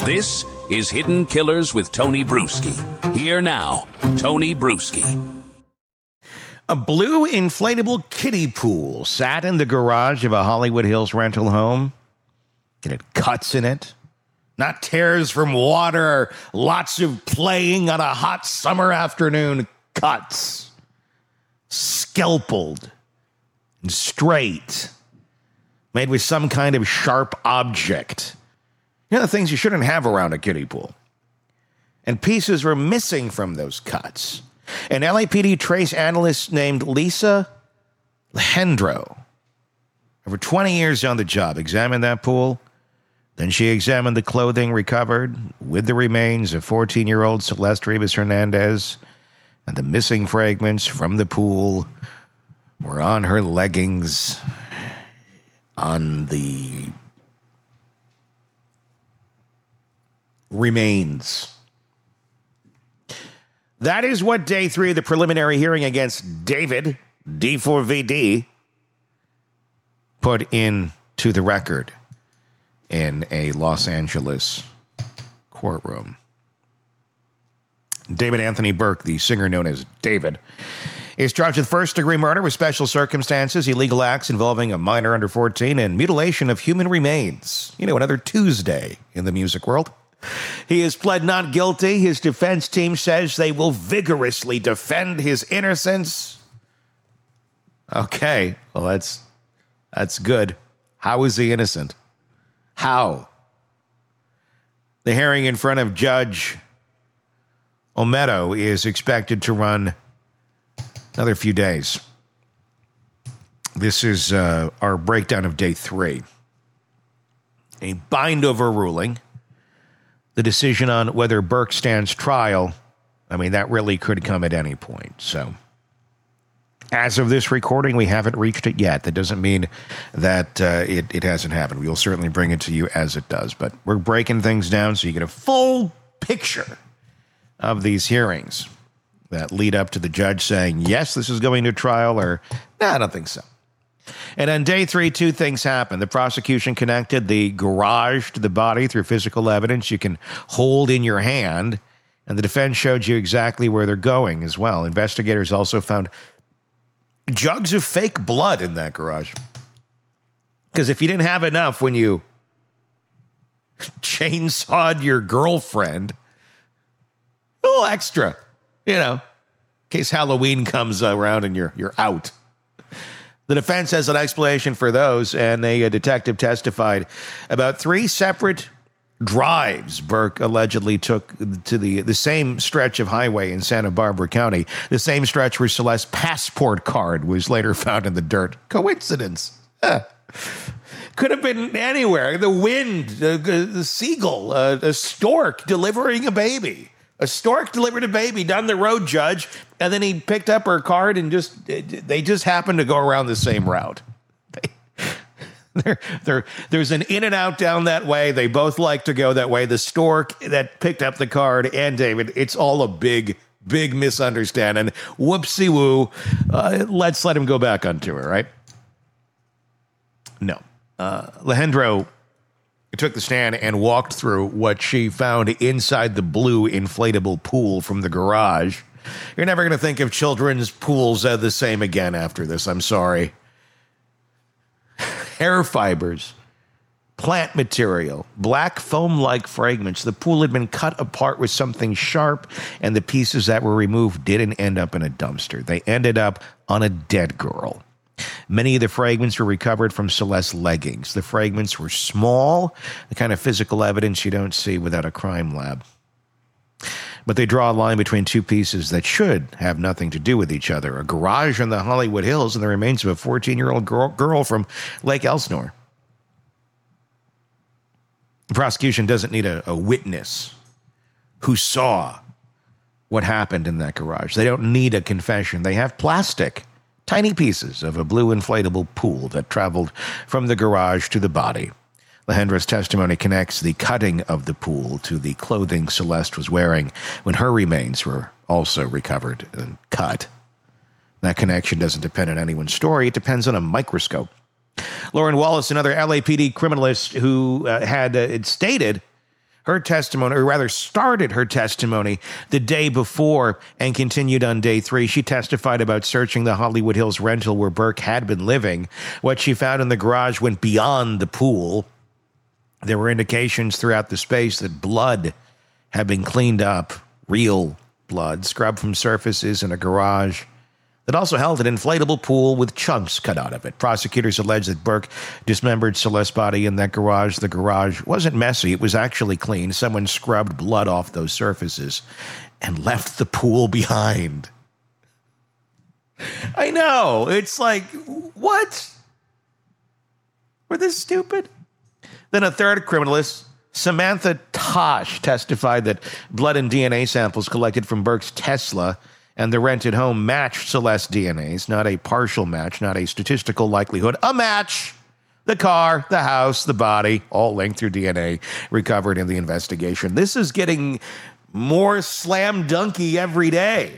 This is Hidden Killers with Tony Bruschi. Here now, Tony Bruschi. A blue inflatable kiddie pool sat in the garage of a Hollywood Hills rental home. It had cuts in it, not tears from water, lots of playing on a hot summer afternoon. Cuts, scalpeled and straight, made with some kind of sharp object. You know, the things you shouldn't have around a kiddie pool. And pieces were missing from those cuts. An LAPD trace analyst named Lisa Alejandro, over 20 years on the job, examined that pool. Then she examined the clothing recovered with the remains of 14-year-old Celeste Rivas Hernandez, and the missing fragments from the pool were on her leggings, on the remains. That is what day 3 of the preliminary hearing against David, D4VD, put into the record in a Los Angeles courtroom. David Anthony Burke, the singer known as David, is charged with first-degree murder with special circumstances, illegal acts involving a minor under 14, and mutilation of human remains. You know, another Tuesday in the music world. He has pled not guilty. His defense team says they will vigorously defend his innocence. Okay, well, that's good. How is he innocent? How? The hearing in front of Judge Olmedo is expected to run another few days. This is our breakdown of day 3. A bind-over ruling. The decision on whether Burke stands trial, I mean, that really could come at any point. So, as of this recording, we haven't reached it yet. That doesn't mean that it hasn't happened. We will certainly bring it to you as it does. But we're breaking things down so you get a full picture of these hearings that lead up to the judge saying, yes, this is going to trial, or, no, I don't think so. And on day 3, 2 things happened. The prosecution connected the garage to the body through physical evidence you can hold in your hand, and the defense showed you exactly where they're going as well. Investigators also found jugs of fake blood in that garage. Because if you didn't have enough when you chainsawed your girlfriend, a little extra, you know, in case Halloween comes around and you're out. The defense has an explanation for those, and a detective testified about 3 separate drives Burke allegedly took to the same stretch of highway in Santa Barbara County, the same stretch where Celeste's passport card was later found in the dirt. Coincidence? Could have been anywhere. The wind, the seagull, a stork delivering a baby. A stork delivered a baby down the road, Judge, and then he picked up her card and they just happened to go around the same route. There's an in and out down that way. They both like to go that way. The stork that picked up the card and David, it's all a big misunderstanding. Whoopsie woo. Let's let him go back on tour, right? No. Alejandro took the stand and walked through what she found inside the blue inflatable pool from the garage. You're never going to think of children's pools the same again after this. I'm sorry. Hair fibers, plant material, black foam-like fragments. The pool had been cut apart with something sharp, and the pieces that were removed didn't end up in a dumpster. They ended up on a dead girl. Many of the fragments were recovered from Celeste's leggings. The fragments were small, the kind of physical evidence you don't see without a crime lab. But they draw a line between 2 pieces that should have nothing to do with each other. A garage in the Hollywood Hills and the remains of a 14-year-old girl from Lake Elsinore. The prosecution doesn't need a witness who saw what happened in that garage. They don't need a confession. They have plastic. Tiny pieces of a blue inflatable pool that traveled from the garage to the body. Alejandro's testimony connects the cutting of the pool to the clothing Celeste was wearing when her remains were also recovered and cut. That connection doesn't depend on anyone's story. It depends on a microscope. Lauren Wallace, another LAPD criminalist who had stated her testimony, or rather started her testimony the day before and continued on day 3. She testified about searching the Hollywood Hills rental where Burke had been living. What she found in the garage went beyond the pool. There were indications throughout the space that blood had been cleaned up, real blood, scrubbed from surfaces in a garage that also held an inflatable pool with chunks cut out of it. Prosecutors alleged that Burke dismembered Celeste's body in that garage. The garage wasn't messy. It was actually clean. Someone scrubbed blood off those surfaces and left the pool behind. I know. It's like, what? We're this stupid? Then a third criminalist, Samantha Tosh, testified that blood and DNA samples collected from Burke's Tesla and the rented home matched Celeste's DNAs, not a partial match, not a statistical likelihood, a match. The car, the house, the body, all linked through DNA recovered in the investigation. This is getting more slam dunky every day.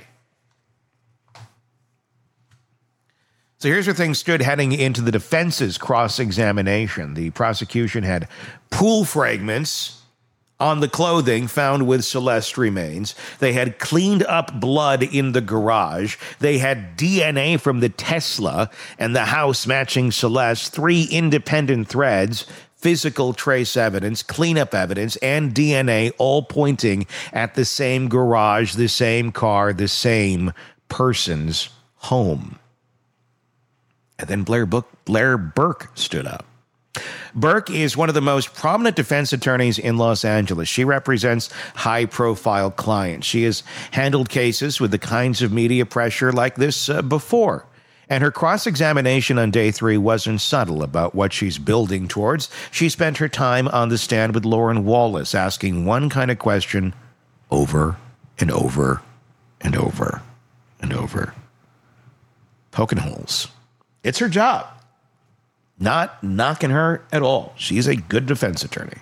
So here's where things stood heading into the defense's cross-examination. The prosecution had pool fragments on the clothing found with Celeste's remains. They had cleaned up blood in the garage. They had DNA from the Tesla and the house matching Celeste, 3 independent threads, physical trace evidence, cleanup evidence, and DNA all pointing at the same garage, the same car, the same person's home. And then Blair Burke stood up. Burke is one of the most prominent defense attorneys in Los Angeles. She represents high-profile clients. She has handled cases with the kinds of media pressure like this before. And her cross-examination on day 3 wasn't subtle about what she's building towards. She spent her time on the stand with Lauren Wallace, asking one kind of question over and over and over and over. Poking holes. It's her job. Not knocking her at all. She's a good defense attorney.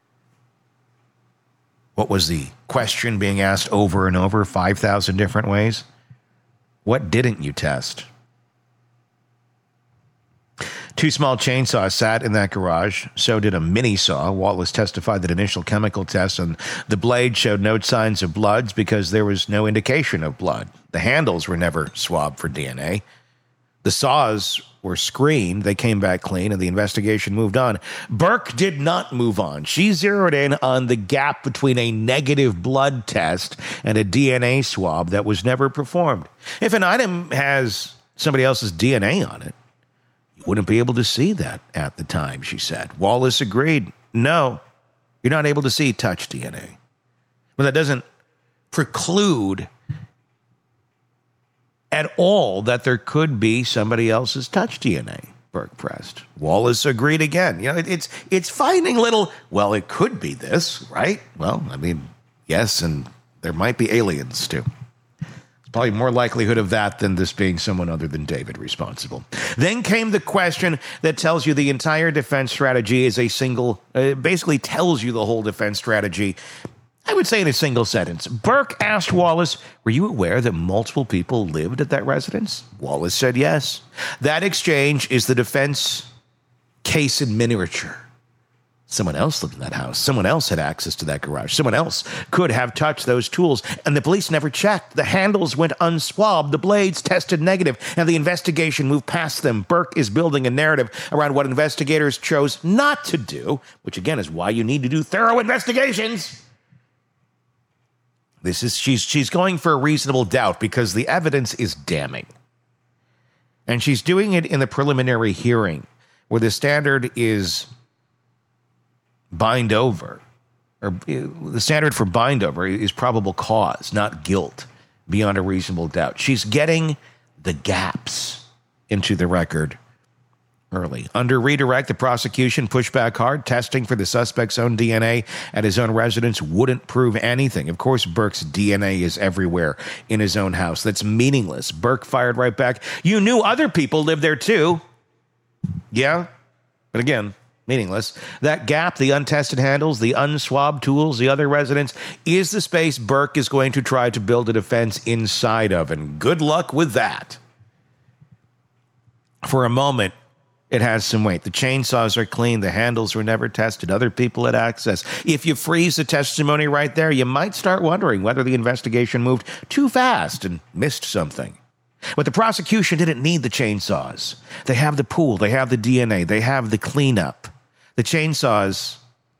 What was the question being asked over and over, 5,000 different ways? What didn't you test? 2 small chainsaws sat in that garage. So did a mini saw. Wallace testified that initial chemical tests on the blade showed no signs of bloods because there was no indication of blood. The handles were never swabbed for DNA. The saws were screened. They came back clean, and the investigation moved on. Burke did not move on. She zeroed in on the gap between a negative blood test and a DNA swab that was never performed. If an item has somebody else's DNA on it, you wouldn't be able to see that at the time, she said. Wallace agreed. No, you're not able to see touch DNA. But that doesn't preclude at all that there could be somebody else's touch DNA, Burke pressed. Wallace agreed again. You know, it's finding little, well, it could be this, right? Well, I mean, yes, and there might be aliens too. It's probably more likelihood of that than this being someone other than David responsible. Then came the question that tells you the entire defense strategy is a single, basically tells you the whole defense strategy, I would say in a single sentence. Burke asked Wallace, were you aware that multiple people lived at that residence? Wallace said yes. That exchange is the defense case in miniature. Someone else lived in that house. Someone else had access to that garage. Someone else could have touched those tools, and the police never checked. The handles went unswabbed. The blades tested negative, and the investigation moved past them. Burke is building a narrative around what investigators chose not to do, which again is why you need to do thorough investigations. She's going for a reasonable doubt because the evidence is damning. And she's doing it in the preliminary hearing where the standard is bind over, or the standard for bind over is probable cause, not guilt, beyond a reasonable doubt. She's getting the gaps into the record early. Under redirect, the prosecution pushed back hard. Testing for the suspect's own DNA at his own residence wouldn't prove anything. Of course, Burke's DNA is everywhere in his own house. That's meaningless. Burke fired right back. You knew other people lived there too. Yeah, but again, meaningless. That gap, the untested handles, the unswabbed tools, the other residents, is the space Burke is going to try to build a defense inside of, and good luck with that. For a moment, It has some weight. The chainsaws are clean. The handles were never tested. Other people had access. If you freeze the testimony right there, you might start wondering whether the investigation moved too fast and missed something. But the prosecution didn't need the chainsaws. They have the pool. They have the DNA. They have the cleanup. The chainsaws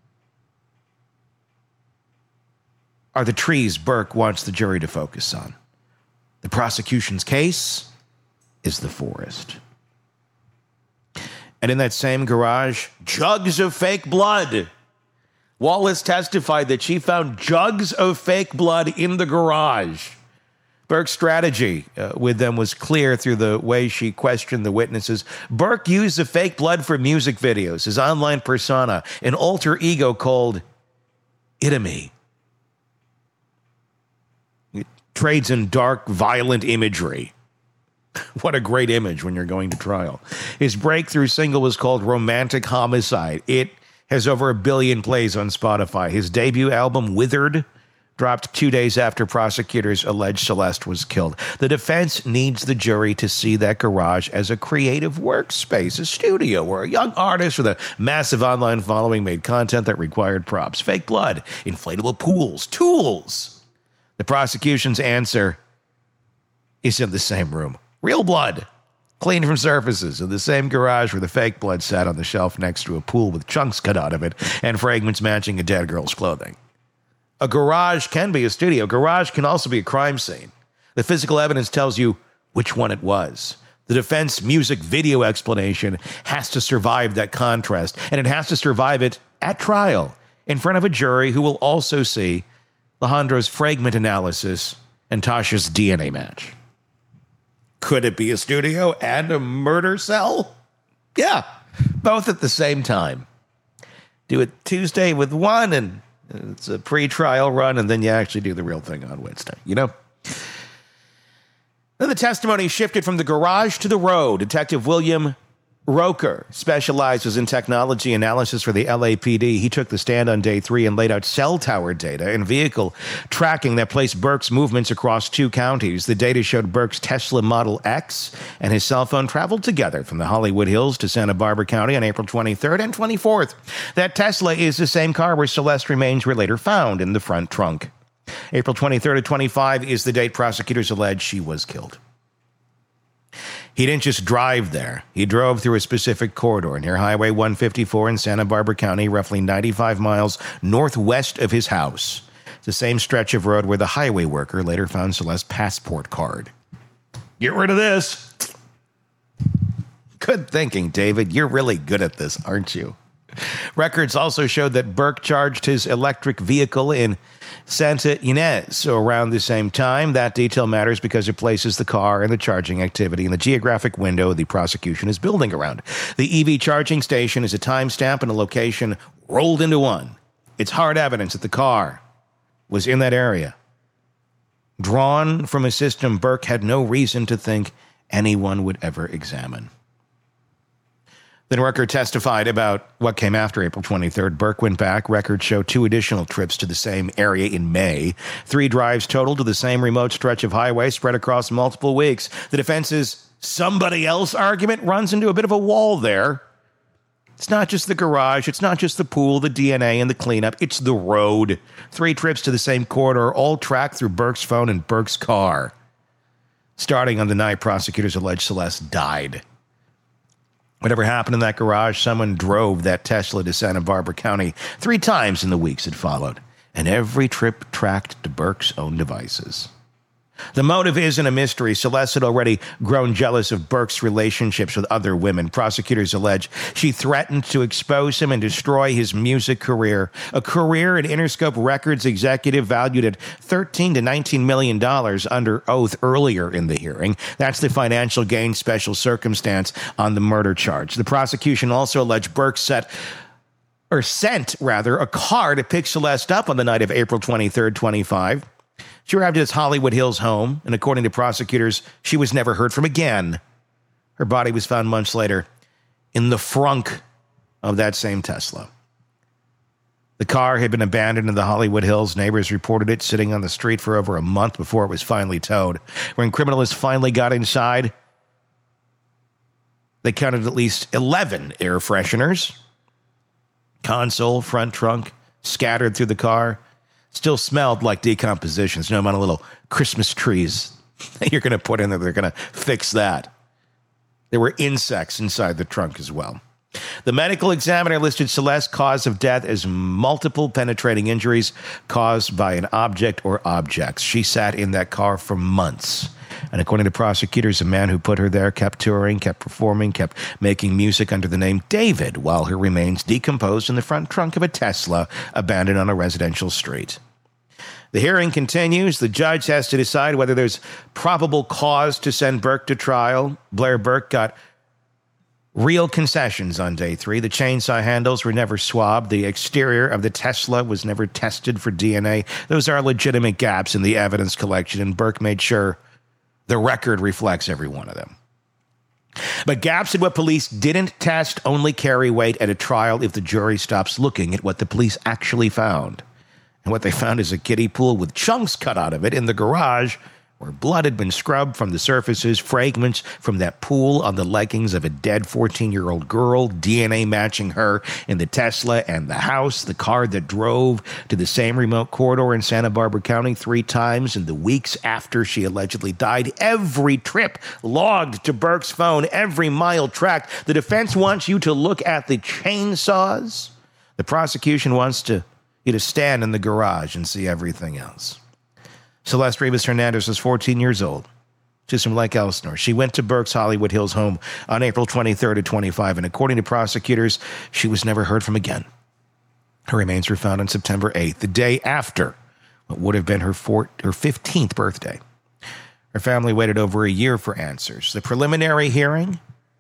are the trees Burke wants the jury to focus on. The prosecution's case is the forest. And in that same garage, jugs of fake blood. Wallace testified that she found jugs of fake blood in the garage. Burke's strategy with them was clear through the way she questioned the witnesses. Burke used the fake blood for music videos, his online persona, an alter ego called Itami. It trades in dark, violent imagery. What a great image when you're going to trial. His breakthrough single was called Romantic Homicide. It has over 1 billion plays on Spotify. His debut album, Withered, dropped 2 days after prosecutors alleged Celeste was killed. The defense needs the jury to see that garage as a creative workspace, a studio where a young artist with a massive online following made content that required props, fake blood, inflatable pools, tools. The prosecution's answer is in the same room. Real blood, cleaned from surfaces, in the same garage where the fake blood sat on the shelf next to a pool with chunks cut out of it and fragments matching a dead girl's clothing. A garage can be a studio. A garage can also be a crime scene. The physical evidence tells you which one it was. The defense music video explanation has to survive that contrast, and it has to survive it at trial in front of a jury who will also see Alejandro's fragment analysis and Tasha's DNA match. Could it be a studio and a murder cell? Yeah, both at the same time. Do it Tuesday with one, and it's a pre-trial run, and then you actually do the real thing on Wednesday, you know? Then the testimony shifted from the garage to the road. Detective William Roker specializes in technology analysis for the LAPD. He took the stand on day 3 and laid out cell tower data and vehicle tracking that placed Burke's movements across 2 counties. The data showed Burke's Tesla Model X and his cell phone traveled together from the Hollywood Hills to Santa Barbara County on April 23rd and 24th. That Tesla is the same car where Celeste remains were later found in the front trunk. April 23rd to 25 is the date prosecutors allege she was killed. He didn't just drive there. He drove through a specific corridor near Highway 154 in Santa Barbara County, roughly 95 miles northwest of his house. It's the same stretch of road where the highway worker later found Celeste's passport card. Get rid of this. Good thinking, David. You're really good at this, aren't you? Records also showed that Burke charged his electric vehicle in Santa Ynez around the same time. That detail matters because it places the car and the charging activity in the geographic window the prosecution is building around. The EV charging station is a timestamp and a location rolled into one. It's hard evidence that the car was in that area. Drawn from a system Burke had no reason to think anyone would ever examine. Then Rucker testified about what came after April 23rd. Burke went back. Records show 2 additional trips to the same area in May. 3 drives total to the same remote stretch of highway spread across multiple weeks. The defense's somebody else argument runs into a bit of a wall there. It's not just the garage. It's not just the pool, the DNA, and the cleanup. It's the road. 3 trips to the same corridor, all tracked through Burke's phone and Burke's car. Starting on the night prosecutors allege Celeste died. Whatever happened in that garage, someone drove that Tesla to Santa Barbara County 3 times in the weeks that followed, and every trip tracked to Burke's own devices. The motive isn't a mystery. Celeste had already grown jealous of Burke's relationships with other women. Prosecutors allege she threatened to expose him and destroy his music career, a career an Interscope Records executive valued at $13 to $19 million under oath earlier in the hearing. That's the financial gain special circumstance on the murder charge. The prosecution also alleged Burke sent a car to pick Celeste up on the night of April 23rd, 25. She arrived at his Hollywood Hills home, and according to prosecutors, she was never heard from again. Her body was found months later in the frunk of that same Tesla. The car had been abandoned in the Hollywood Hills. Neighbors reported it sitting on the street for over a month before it was finally towed. When criminalists finally got inside, They counted at least 11 air fresheners. Console, front trunk, scattered through the car. Still smelled like decomposition. So no amount of little Christmas trees that you're going to put in there, they're going to fix that. There were insects inside the trunk as well. The medical examiner listed Celeste's cause of death as multiple penetrating injuries caused by an object or objects. She sat in that car for months. And according to prosecutors, a man who put her there kept touring, kept performing, kept making music under the name David while her remains decomposed in the front trunk of a Tesla abandoned on a residential street. The hearing continues. The judge has to decide whether there's probable cause to send Burke to trial. Blair Burke got real concessions on day 3. The chainsaw handles were never swabbed. The exterior of the Tesla was never tested for DNA. Those are legitimate gaps in the evidence collection, and Burke made sure the record reflects every one of them. But gaps in what police didn't test only carry weight at a trial if the jury stops looking at what the police actually found. And what they found is a kiddie pool with chunks cut out of it in the garage where blood had been scrubbed from the surfaces, fragments from that pool on the leggings of a dead 14-year-old girl, DNA matching her in the Tesla and the house, the car that drove to the same remote corridor in Santa Barbara County 3 times in the weeks after she allegedly died. Every trip logged to Burke's phone, every mile tracked. The defense wants you to look at the chainsaws. The prosecution wants you to stand in the garage and see everything else. Celeste Rivas Hernandez was 14 years old. She's from Lake Elsinore. She went to Burke's Hollywood Hills home on April 23rd of 25, and according to prosecutors, she was never heard from again. Her remains were found on September 8th, the day after what would have been her 15th birthday. Her family waited over a year for answers. The preliminary hearing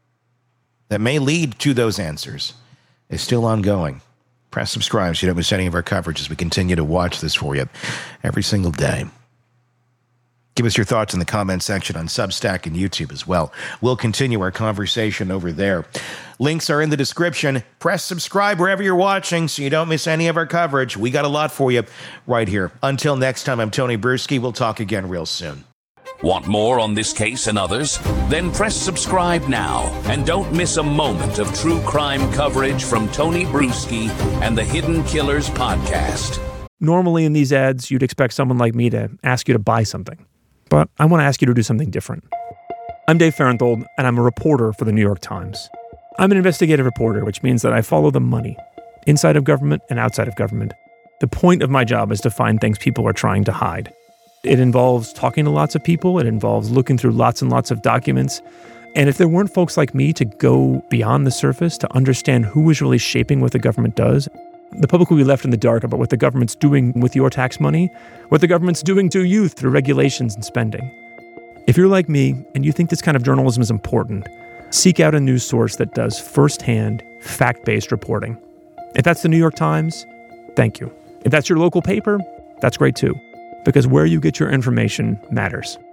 that may lead to those answers is still ongoing. Press subscribe so you don't miss any of our coverage as we continue to watch this for you every single day. Give us your thoughts in the comment section on Substack and YouTube as well. We'll continue our conversation over there. Links are in the description. Press subscribe wherever you're watching so you don't miss any of our coverage. We got a lot for you right here. Until next time, I'm Tony Bruschi. We'll talk again real soon. Want more on this case and others? Then press subscribe now and don't miss a moment of true crime coverage from Tony Bruschi and the Hidden Killers podcast. Normally in these ads, you'd expect someone like me to ask you to buy something. But I want to ask you to do something different. I'm Dave Farenthold, and I'm a reporter for the New York Times. I'm an investigative reporter, which means that I follow the money, inside of government and outside of government. The point of my job is to find things people are trying to hide. It involves talking to lots of people. It involves looking through lots and lots of documents. And if there weren't folks like me to go beyond the surface to understand who is really shaping what the government does, the public will be left in the dark about what the government's doing with your tax money, what the government's doing to you through regulations and spending. If you're like me and you think this kind of journalism is important, seek out a news source that does firsthand, fact-based reporting. If that's the New York Times, thank you. If that's your local paper, that's great too. Because where you get your information matters.